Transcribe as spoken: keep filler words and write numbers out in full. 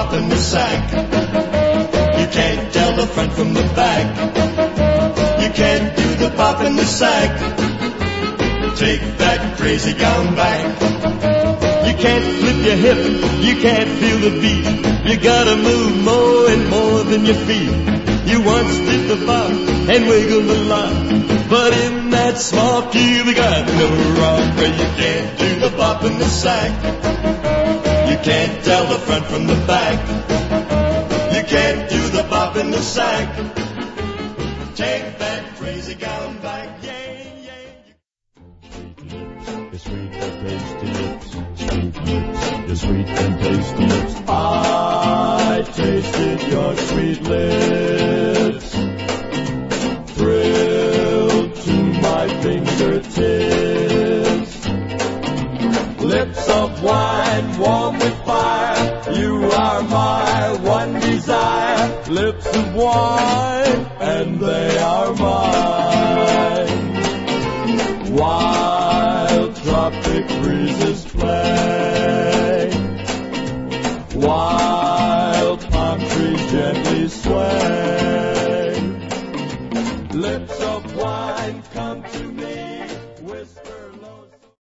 pop in the sack. You can't tell the front from the back. You can't do the pop in the sack. Take that crazy gown back. You can't flip your hip, you can't feel the beat. You gotta move more and more than you feel. You once did the pop and wiggle a lot, but in that small key you got no rock. You can't do the pop in the sack. You can't tell the front from the back. You can't do the pop in the sack. Take that crazy gown back. Yeah, yeah. Your sweet and tasty lips, sweet lips, your sweet and tasty lips. I tasted your sweet lips, thrilled to my fingertips. Lips of wine, warm with fire, you are my one desire. Lips of wine, and they are mine. Wild tropic breezes play, wild palm trees gently sway.